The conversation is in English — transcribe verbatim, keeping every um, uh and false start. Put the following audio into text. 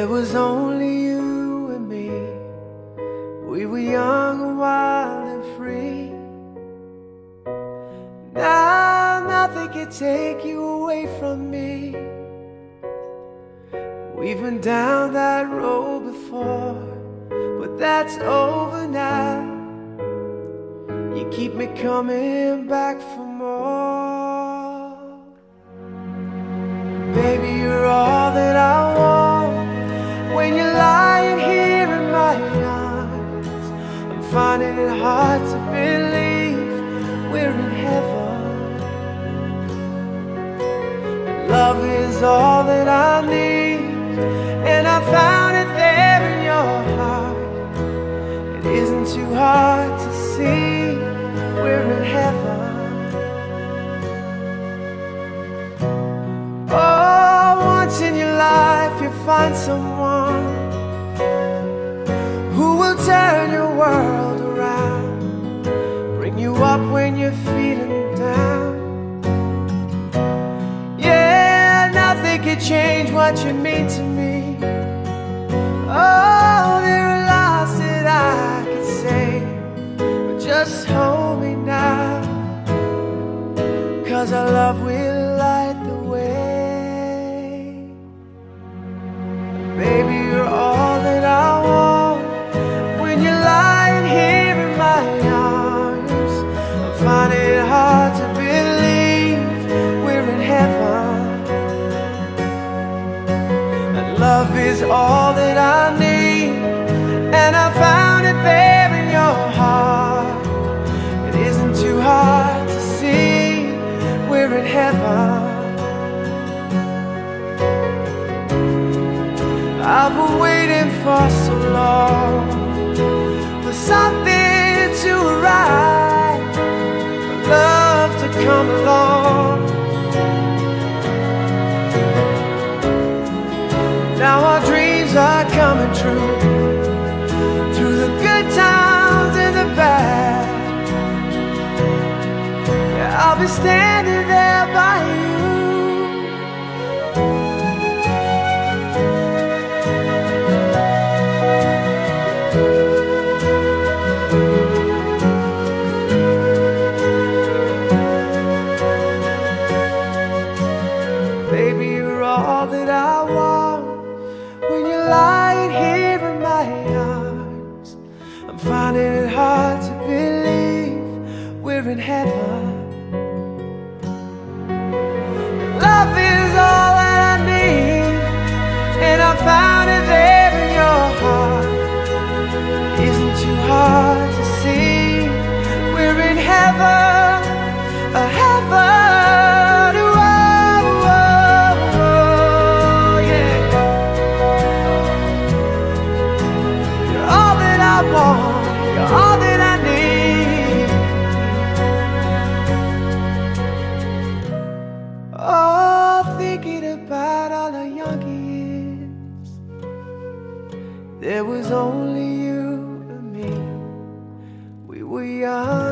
was only you and me. We were young and wild and free. Now nothing can take you away from me. We've been down that road before, but that's over now. You keep me coming back for more. Baby, you're all that I want. When you're lying here in my arms, I'm finding it hard to believe we're in heaven. Love is all that I need, and I found it there in your heart. It isn't too hard to see we're in heaven. Oh, once in your life you'll find someone who will turn your world around, bring you up when you're feeling down. Yeah, nothing can change what you mean to me. Oh, there are lots that I could say, but just hold me now, 'cause our love will light the way. Baby, you're all that I want. When you're lying here in my arms, I'm finding it hard to believe we're in heaven. Love is all that I need, and I found it there in your heart. It isn't too hard to see we're in heaven. I've been waiting for so long for something to arrive, for love to come along. Now our dreams are coming true, through the good times and the bad. Yeah, I'll be standing there by you. Baby, you're all that I want. When you're lying here in my arms, I'm finding it hard to believe we're in heaven. Love is all that I need, and I found it there in your heart. It isn't too hard to see we're in heaven, a heaven. You're all that I need. Oh, thinking about all the young years, there was only you and me. We were young